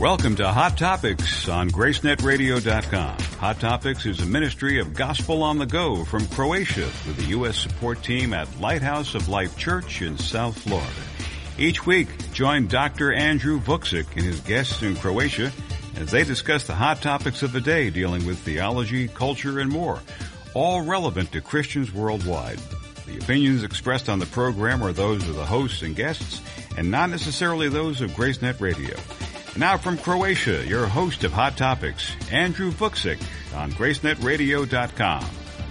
Welcome to Hot Topics on GraceNetRadio.com. Hot Topics is a ministry of Gospel on the Go from Croatia with the U.S. support team at Lighthouse of Life Church in South Florida. Each week, join Dr. Andrew Vucic and his guests in Croatia as they discuss the hot topics of the day dealing with theology, culture, and more, all relevant to Christians worldwide. The opinions expressed on the program are those of the hosts and guests and not necessarily those of GraceNet Radio. Now from Croatia, your host of Hot Topics, Andrew Vucic on GraceNetRadio.com.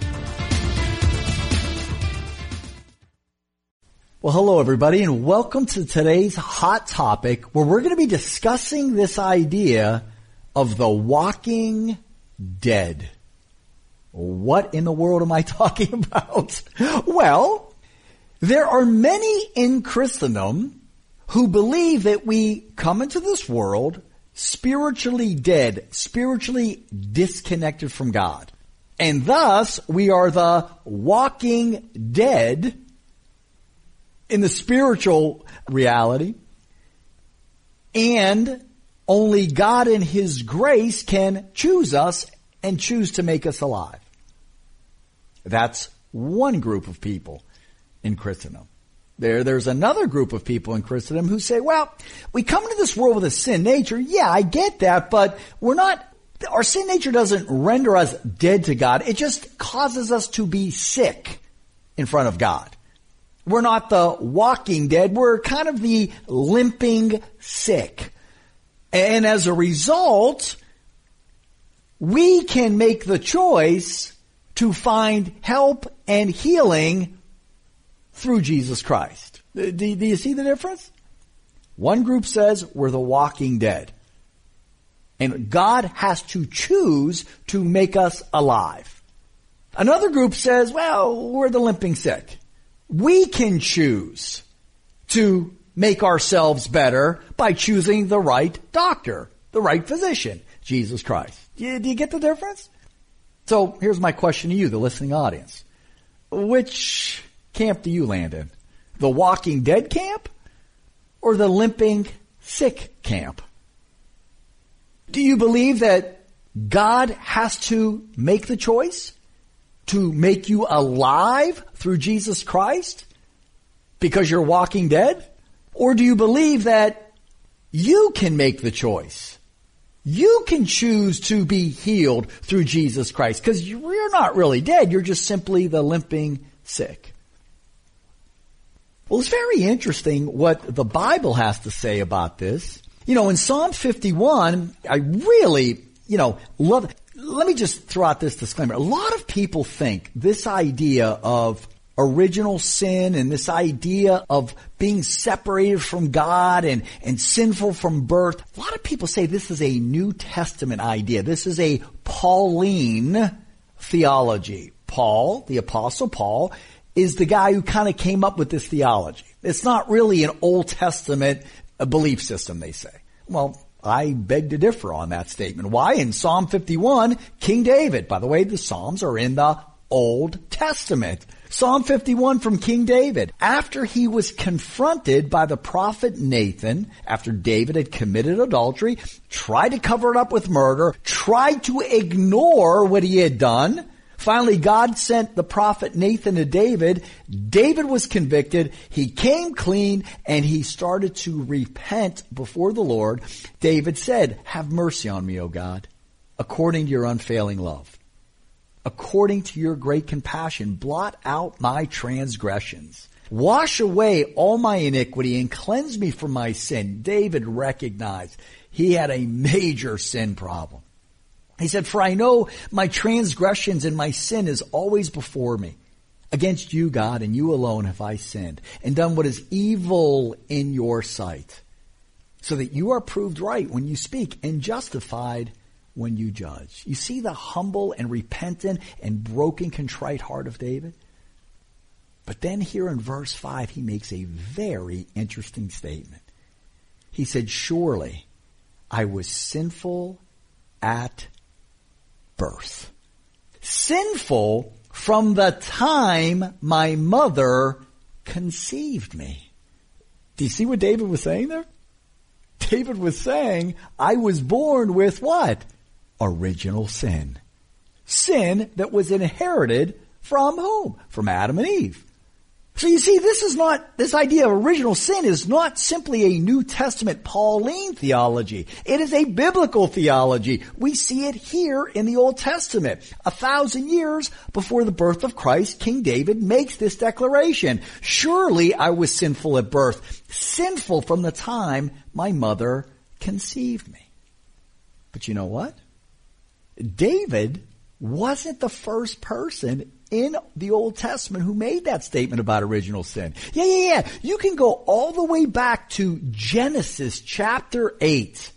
Well, hello everybody, and welcome to today's Hot Topic, where we're going to be discussing this idea of the walking dead. What in the world am I talking about? Well, there are many in Christendom who believe that we come into this world spiritually dead, spiritually disconnected from God. And thus, we are the walking dead in the spiritual reality. And only God in His grace can choose us and choose to make us alive. That's one group of people in Christendom. There's another group of people in Christendom who say, well, we come into this world with a sin nature. Yeah, I get that, but our sin nature doesn't render us dead to God. It just causes us to be sick in front of God. We're not the walking dead. We're kind of the limping sick. And as a result, we can make the choice to find help and healing through Jesus Christ. Do you see the difference? One group says we're the walking dead. And God has to choose to make us alive. Another group says, well, we're the limping sick. We can choose to make ourselves better by choosing the right doctor, the right physician, Jesus Christ. Do you get the difference? So here's my question to you, the listening audience. Which camp do you land in? The walking dead camp or the limping sick camp? Do you believe that God has to make the choice to make you alive through Jesus Christ because you're walking dead? Or do you believe that you can make the choice? You can choose to be healed through Jesus Christ because you're not really dead. You're just simply the limping sick. Well, it's very interesting what the Bible has to say about this. You know, in Psalm 51, I really, love. Let me just throw out this disclaimer. A lot of people think this idea of original sin and this idea of being separated from God and sinful from birth, a lot of people say this is a New Testament idea. This is a Pauline theology. Paul, the Apostle Paul, is the guy who kind of came up with this theology. It's not really an Old Testament belief system, they say. Well, I beg to differ on that statement. Why? In Psalm 51, King David, by the way, the Psalms are in the Old Testament. Psalm 51 from King David. After he was confronted by the prophet Nathan, after David had committed adultery, tried to cover it up with murder, tried to ignore what he had done, finally, God sent the prophet Nathan to David. David was convicted. He came clean and he started to repent before the Lord. David said, "Have mercy on me, O God, according to your unfailing love. According to your great compassion, blot out my transgressions. Wash away all my iniquity and cleanse me from my sin." David recognized he had a major sin problem. He said, "For I know my transgressions and my sin is always before me. Against you, God, and you alone have I sinned and done what is evil in your sight, so that you are proved right when you speak and justified when you judge." You see the humble and repentant and broken, contrite heart of David? But then here in verse 5, he makes a very interesting statement. He said, "Surely I was sinful at birth. Sinful from the time my mother conceived me." Do you see what David was saying there? David was saying, I was born with what? Original sin. Sin that was inherited from whom? From Adam and Eve. So you see, this idea of original sin is not simply a New Testament Pauline theology. It is a biblical theology. We see it here in the Old Testament. 1,000 years before the birth of Christ, King David makes this declaration. Surely I was sinful at birth, sinful from the time my mother conceived me. But you know what? David wasn't the first person in the Old Testament who made that statement about original sin. Yeah. You can go all the way back to Genesis chapter 8.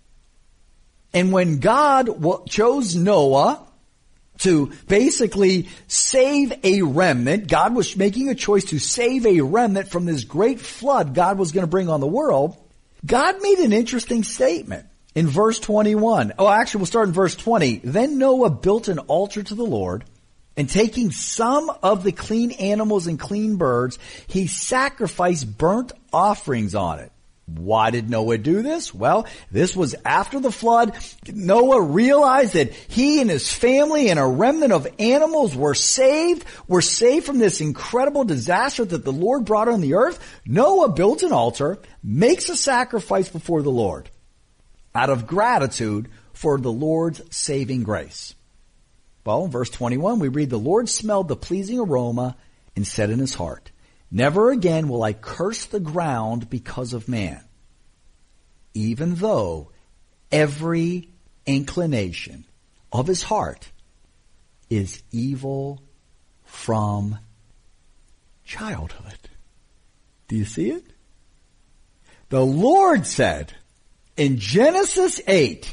And when God chose Noah to basically save a remnant, God was making a choice to save a remnant from this great flood God was going to bring on the world. God made an interesting statement in verse 21. Oh, actually, we'll start in verse 20. Then Noah built an altar to the Lord, and taking some of the clean animals and clean birds, he sacrificed burnt offerings on it. Why did Noah do this? Well, this was after the flood. Noah realized that he and his family and a remnant of animals were saved from this incredible disaster that the Lord brought on the earth. Noah built an altar, makes a sacrifice before the Lord out of gratitude for the Lord's saving grace. Well, in verse 21, we read, the Lord smelled the pleasing aroma and said in his heart, never again will I curse the ground because of man, even though every inclination of his heart is evil from childhood. Do you see it? The Lord said in Genesis 8,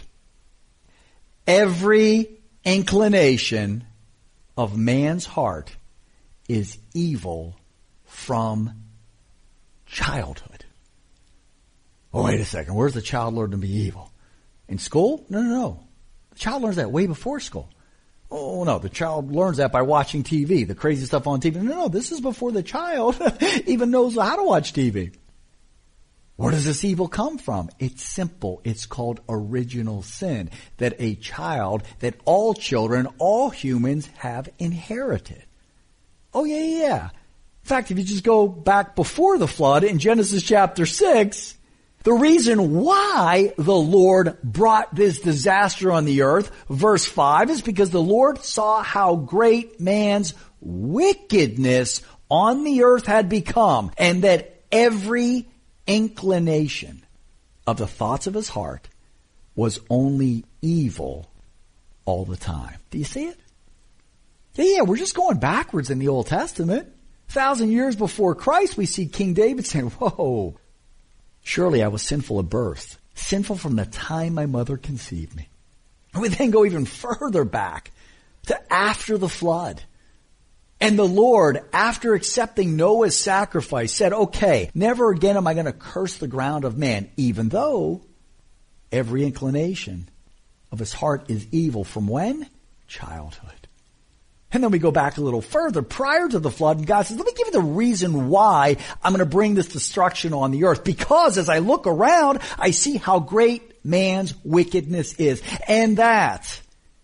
every inclination of man's heart is evil from childhood. Oh, wait a second. Where's the child learn to be evil? In school? No. The child learns that way before school. Oh, no. The child learns that by watching TV, the crazy stuff on TV. No. This is before the child even knows how to watch TV. Where does this evil come from? It's simple. It's called original sin that that all children, all humans have inherited. Oh, yeah. In fact, if you just go back before the flood in Genesis chapter 6, the reason why the Lord brought this disaster on the earth, verse 5, is because the Lord saw how great man's wickedness on the earth had become, and that every inclination of the thoughts of his heart was only evil all the time. Do you see it? Yeah, we're just going backwards in the Old Testament. 1,000 years before Christ, we see King David saying, whoa, surely I was sinful at birth, sinful from the time my mother conceived me. And we then go even further back to after the flood. And the Lord, after accepting Noah's sacrifice, said, okay, never again am I going to curse the ground of man, even though every inclination of his heart is evil. From when? Childhood. And then we go back a little further, prior to the flood, and God says, let me give you the reason why I'm going to bring this destruction on the earth. Because as I look around, I see how great man's wickedness is. And that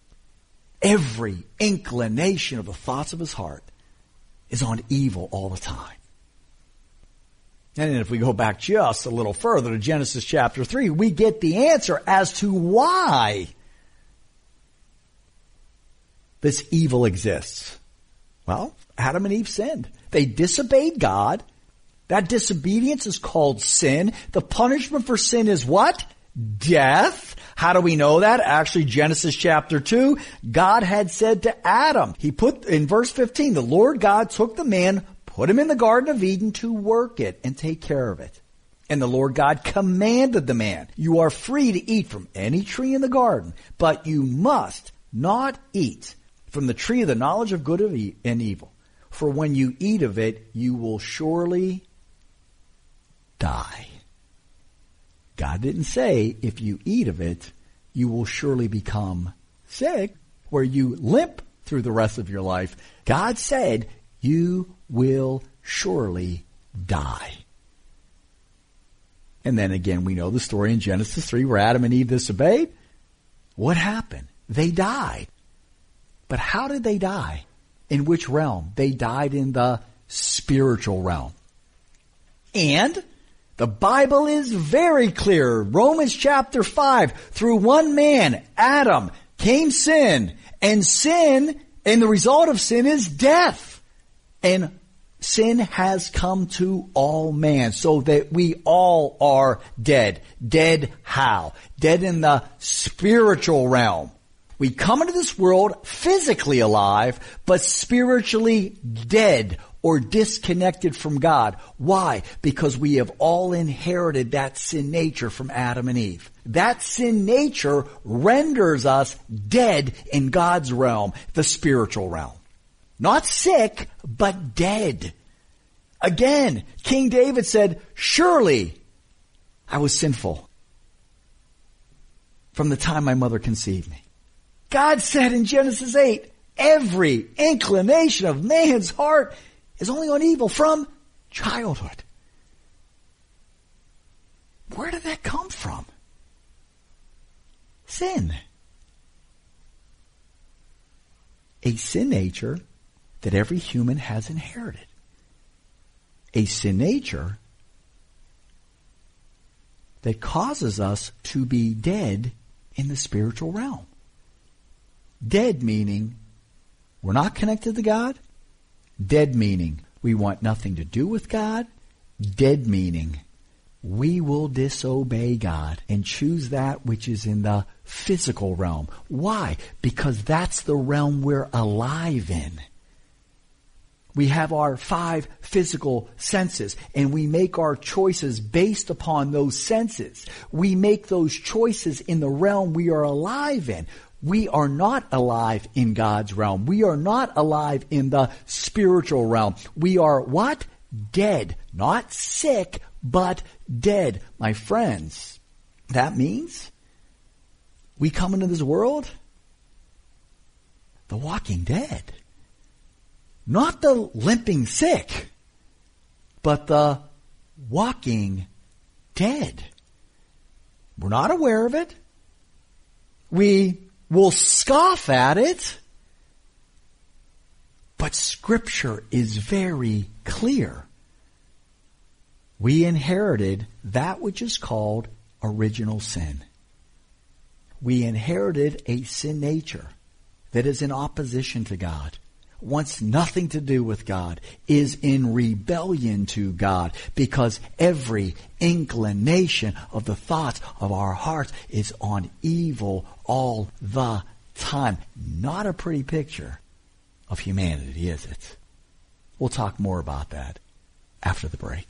every inclination of the thoughts of his heart is on evil all the time. And then if we go back just a little further to Genesis chapter 3, we get the answer as to why this evil exists. Well, Adam and Eve sinned. They disobeyed God. That disobedience is called sin. The punishment for sin is what? Death. How do we know that? Actually, Genesis chapter 2, God had said to Adam, he put in verse 15, the Lord God took the man, put him in the Garden of Eden to work it and take care of it. And the Lord God commanded the man, you are free to eat from any tree in the garden, but you must not eat from the tree of the knowledge of good and evil. For when you eat of it, you will surely die. God didn't say, if you eat of it, you will surely become sick, where you limp through the rest of your life. God said, you will surely die. And then again, we know the story in Genesis 3 where Adam and Eve disobeyed. What happened? They died. But how did they die? In which realm? They died in the spiritual realm. And the Bible is very clear. Romans chapter 5, through one man, Adam, came sin. And the result of sin is death. And sin has come to all man, so that we all are dead. Dead how? Dead in the spiritual realm. We come into this world physically alive, but spiritually dead or disconnected from God. Why? Because we have all inherited that sin nature from Adam and Eve. That sin nature renders us dead in God's realm, the spiritual realm. Not sick, but dead. Again, King David said, surely I was sinful from the time my mother conceived me. God said in Genesis 8, every inclination of man's heart is only on evil from childhood. Where did that come from? Sin. A sin nature that every human has inherited. A sin nature that causes us to be dead in the spiritual realm. Dead meaning we're not connected to God. Dead meaning we want nothing to do with God. Dead meaning we will disobey God and choose that which is in the physical realm. Why? Because that's the realm we're alive in. We have our 5 physical senses, and we make our choices based upon those senses. We make those choices in the realm we are alive in. We are not alive in God's realm. We are not alive in the spiritual realm. We are what? Dead. Not sick, but dead. My friends, that means we come into this world the walking dead. Not the limping sick, but the walking dead. We're not aware of it. We will scoff at it. But Scripture is very clear. We inherited that which is called original sin. We inherited a sin nature that is in opposition to God, wants nothing to do with God, is in rebellion to God, because every inclination of the thoughts of our hearts is on evil all the time. Not a pretty picture of humanity, is it? We'll talk more about that after the break.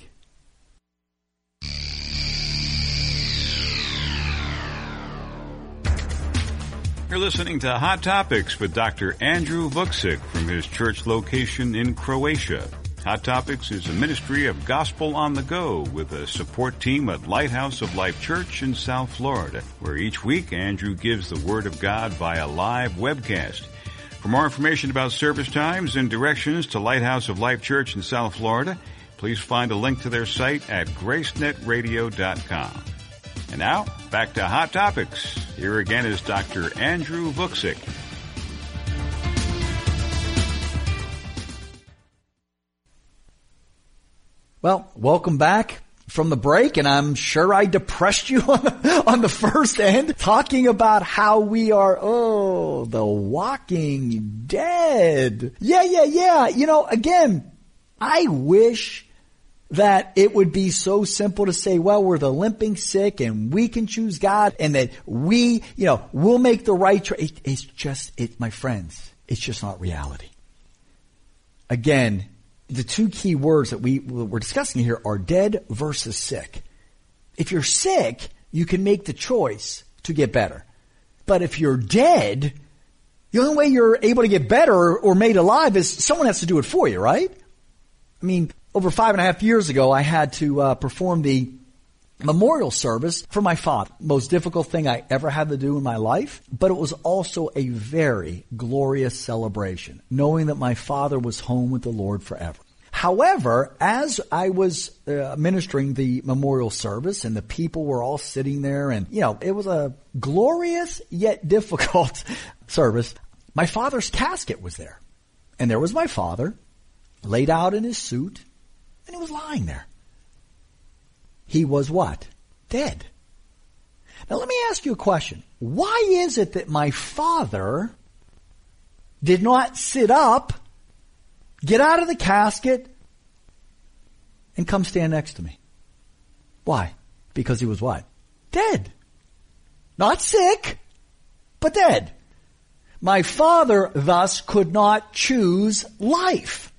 You're listening to Hot Topics with Dr. Andrew Vucic from his church location in Croatia. Hot Topics is a ministry of Gospel on the Go with a support team at Lighthouse of Life Church in South Florida, where each week Andrew gives the Word of God via live webcast. For more information about service times and directions to Lighthouse of Life Church in South Florida, please find a link to their site at gracenetradio.com. And now, back to Hot Topics. Here again is Dr. Andrew Vucic. Well, welcome back from the break, and I'm sure I depressed you on the first end, talking about how we are, the walking dead. Yeah. You know, again, I wish that it would be so simple to say, well, we're the limping sick and we can choose God and that we'll make the right choice. It's just, my friends, it's just not reality. Again, the 2 key words that we're discussing here are dead versus sick. If you're sick, you can make the choice to get better. But if you're dead, the only way you're able to get better or made alive is someone has to do it for you, right? I mean, over 5.5 years ago, I had to perform the memorial service for my father. Most difficult thing I ever had to do in my life, but it was also a very glorious celebration, knowing that my father was home with the Lord forever. However, as I was ministering the memorial service and the people were all sitting there and, it was a glorious yet difficult service, my father's casket was there. And there was my father laid out in his suit and he was lying there. He was what? Dead. Now let me ask you a question. Why is it that my father did not sit up, get out of the casket, and come stand next to me? Why? Because he was what? Dead. Not sick, but dead. My father thus could not choose life.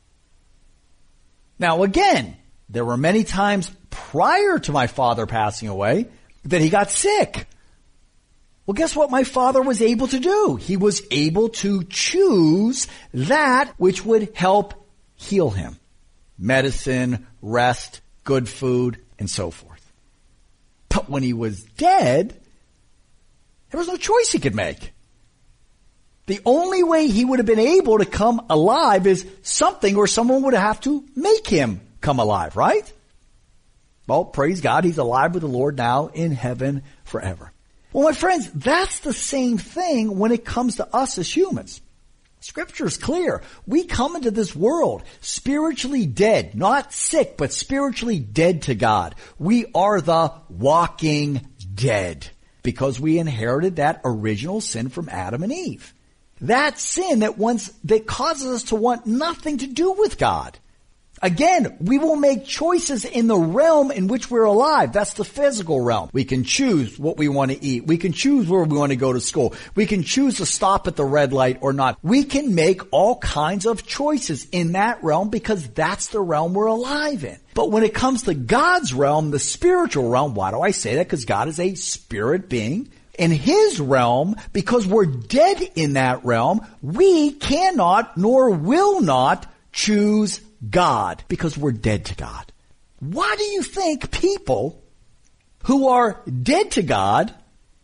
Now again, there were many times prior to my father passing away that he got sick. Well, guess what my father was able to do? He was able to choose that which would help heal him. Medicine, rest, good food, and so forth. But when he was dead, there was no choice he could make. The only way he would have been able to come alive is something or someone would have to make him come alive, right? Well, praise God, he's alive with the Lord now in heaven forever. Well, my friends, that's the same thing when it comes to us as humans. Scripture is clear. We come into this world spiritually dead, not sick, but spiritually dead to God. We are the walking dead because we inherited that original sin from Adam and Eve. That sin that causes us to want nothing to do with God. Again, we will make choices in the realm in which we're alive. That's the physical realm. We can choose what we want to eat. We can choose where we want to go to school. We can choose to stop at the red light or not. We can make all kinds of choices in that realm because that's the realm we're alive in. But when it comes to God's realm, the spiritual realm, why do I say that? Because God is a spirit being. In His realm, because we're dead in that realm, we cannot nor will not choose God because we're dead to God. Why do you think people who are dead to God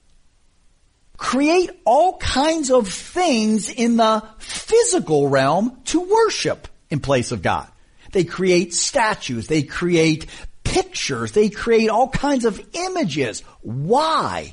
create all kinds of things in the physical realm to worship in place of God? They create statues, they create pictures, they create all kinds of images. Why?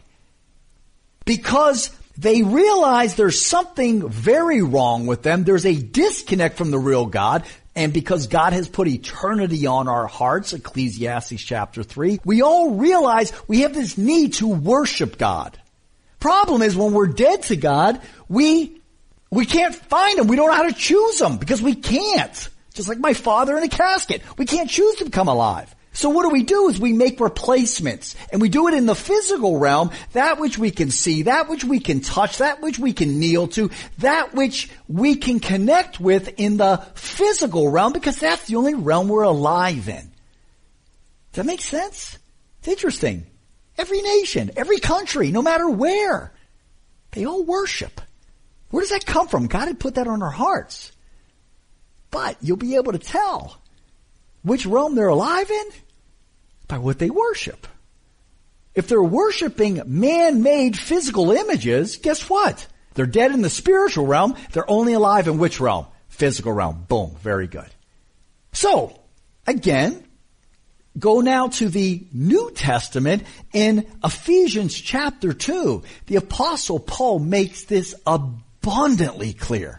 Because they realize there's something very wrong with them. There's a disconnect from the real God. And because God has put eternity on our hearts, Ecclesiastes chapter 3, we all realize we have this need to worship God. Problem is when we're dead to God, we can't find Him. We don't know how to choose Him because we can't. Just like my father in a casket. We can't choose to become alive. So what do is we make replacements, and we do it in the physical realm, that which we can see, that which we can touch, that which we can kneel to, that which we can connect with in the physical realm, because that's the only realm we're alive in. Does that make sense? It's interesting. Every nation, every country, no matter where, they all worship. Where does that come from? God had put that on our hearts. But you'll be able to tell which realm they're alive in by what they worship. If they're worshiping man-made physical images, guess what? They're dead in the spiritual realm. They're only alive in which realm? Physical realm. Boom. Very good. So, again, go now to the New Testament in Ephesians chapter 2. The Apostle Paul makes this abundantly clear.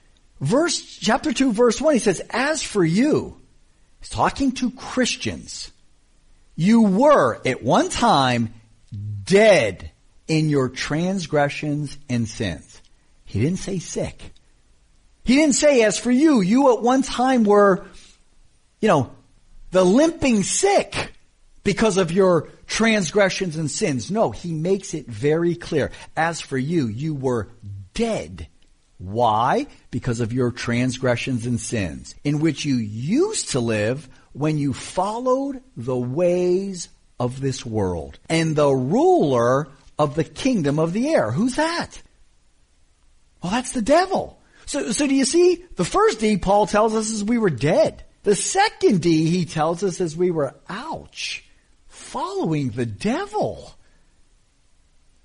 Chapter 2, verse 1, he says, as for you, he's talking to Christians, you were at one time dead in your transgressions and sins. He didn't say sick. He didn't say, as for you, you at one time were, the limping sick because of your transgressions and sins. No, he makes it very clear. As for you, you were dead. Why? Because of your transgressions and sins, in which you used to live when you followed the ways of this world and the ruler of the kingdom of the air. Who's that? Well, that's the devil. So do you see? The first D Paul tells us is we were dead. The second D he tells us is we were, following the devil.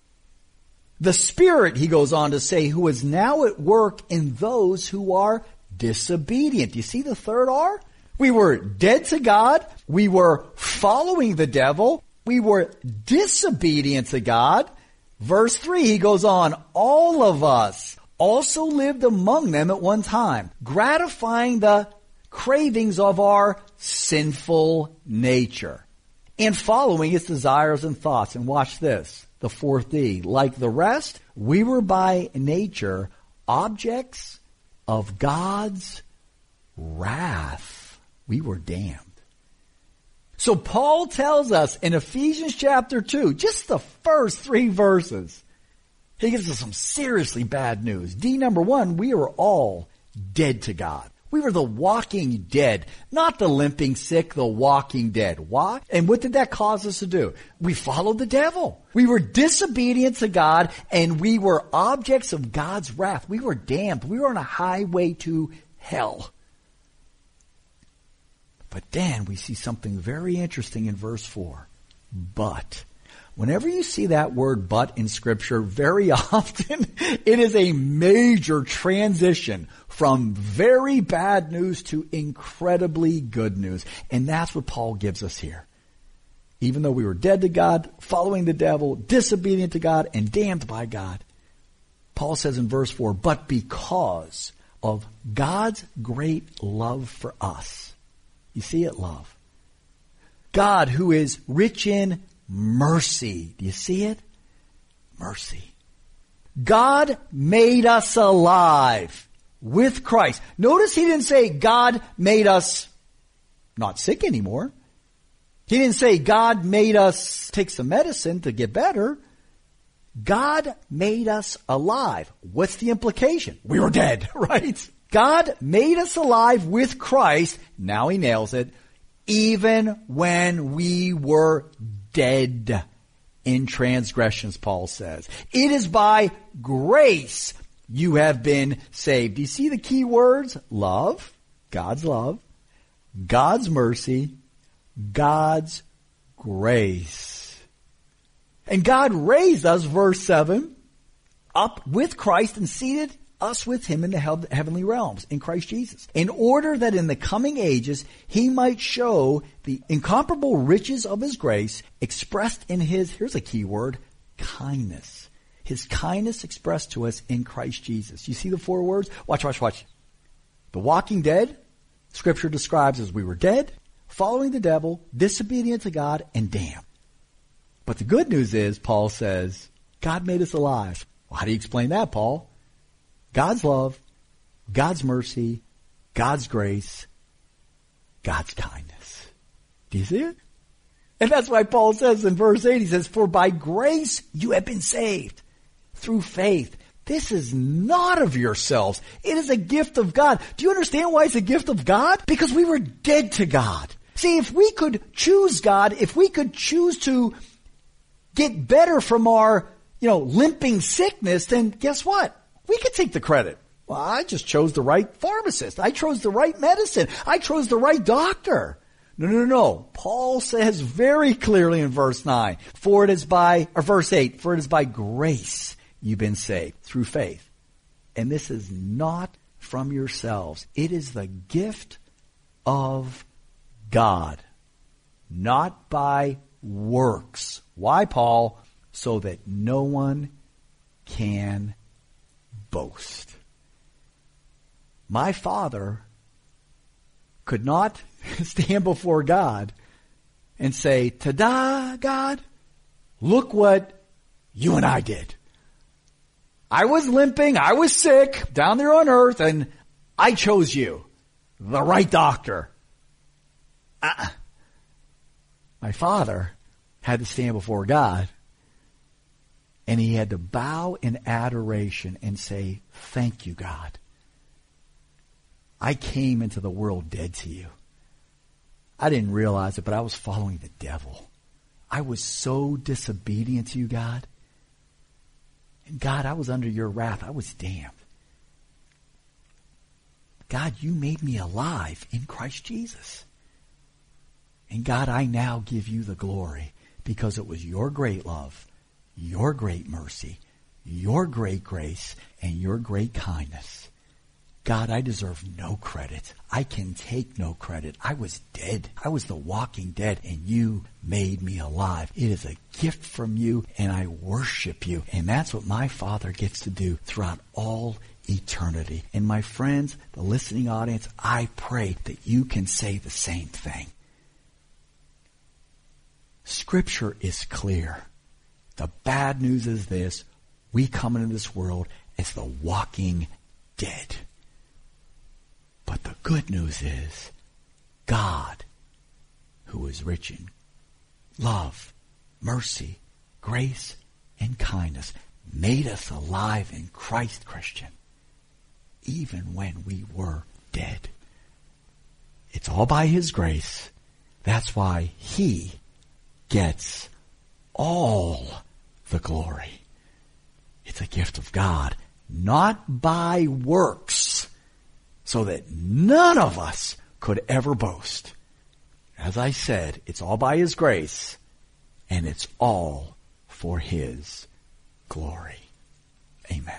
The Spirit, he goes on to say, who is now at work in those who are disobedient. You see the third R? We were dead to God. We were following the devil. We were disobedient to God. Verse 3, he goes on, all of us also lived among them at one time, gratifying the cravings of our sinful nature and following its desires and thoughts. And watch this, the fourth D. Like the rest, we were by nature objects of God's wrath. We were damned. So Paul tells us in Ephesians chapter 2, just the first 3 verses, he gives us some seriously bad news. D number 1, we are all dead to God. We were the walking dead, not the limping sick, the walking dead. Why? And what did that cause us to do? We followed the devil. We were disobedient to God, and we were objects of God's wrath. We were damned. We were on a highway to hell. But then we see something very interesting in verse 4. But. Whenever you see that word but in Scripture, very often it is a major transition from very bad news to incredibly good news. And that's what Paul gives us here. Even though we were dead to God, following the devil, disobedient to God, and damned by God, Paul says in verse 4, but because of God's great love for us. You see it, love. God, who is rich in mercy. Do you see it? Mercy. God made us alive with Christ. Notice he didn't say God made us not sick anymore. He didn't say God made us take some medicine to get better. God made us alive. What's the implication? We were dead, right? God made us alive with Christ. Now he nails it. Even when we were dead in transgressions, Paul says. It is by grace you have been saved. Do you see the key words? Love, God's mercy, God's grace. And God raised us, verse 7, up with Christ and seated us with him in the heavenly realms in Christ Jesus, in order that in the coming ages he might show the incomparable riches of his grace expressed in his, here's a key word, kindness. His kindness expressed to us in Christ Jesus. You see the 4 words? Watch. The walking dead, Scripture describes as we were dead, following the devil, disobedient to God, and damned. But the good news is, Paul says, God made us alive. Well, how do you explain that, Paul? God's love, God's mercy, God's grace, God's kindness. Do you see it? And that's why Paul says in verse 8, he says, for by grace you have been saved through faith. This is not of yourselves. It is a gift of God. Do you understand why it's a gift of God? Because we were dead to God. See, if we could choose God, if we could choose to get better from our, limping sickness, then guess what? We could take the credit. Well, I just chose the right pharmacist. I chose the right medicine. I chose the right doctor. No. Paul says very clearly in verse 9, verse 8, for it is by grace you've been saved through faith. And this is not from yourselves. It is the gift of God, not by works. Why, Paul? So that no one can boast. My father could not stand before God and say, ta-da, God, look what you and I did. I was limping, I was sick down there on earth, and I chose you, the right doctor. My father had to stand before God, and he had to bow in adoration and say, thank you, God. I came into the world dead to you. I didn't realize it, but I was following the devil. I was so disobedient to you, God. And God, I was under your wrath. I was damned. God, you made me alive in Christ Jesus. And God, I now give you the glory because it was your great love, your great mercy, your great grace, and your great kindness God, I deserve no credit. I can take no credit. I was dead. I was the walking dead, and you made me alive. It is a gift from you, and I worship you. And that's what my Father gets to do throughout all eternity. And my friends, the listening audience, I pray that you can say the same thing. Scripture is clear. The bad news is this: we come into this world as the walking dead. But the good news is God, who is rich in love, mercy, grace, and kindness, made us alive in Christ, Christian, even when we were dead. It's all by His grace. That's why He gets all the glory. It's a gift of God, not by works, so that none of us could ever boast. As I said, it's all by His grace, and it's all for His glory. Amen.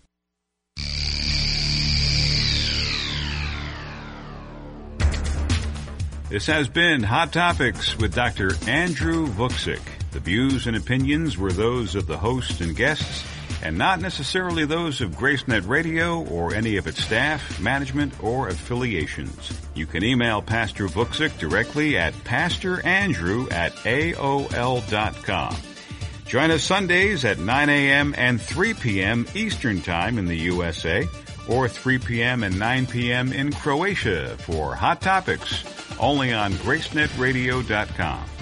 This has been Hot Topics with Dr. Andrew Vucic. The views and opinions were those of the host and guests, and not necessarily those of GraceNet Radio or any of its staff, management, or affiliations. You can email Pastor Vucic directly at pastorandrew@aol.com. Join us Sundays at 9 a.m. and 3 p.m. Eastern Time in the USA, or 3 p.m. and 9 p.m. in Croatia for Hot Topics, only on GraceNetRadio.com.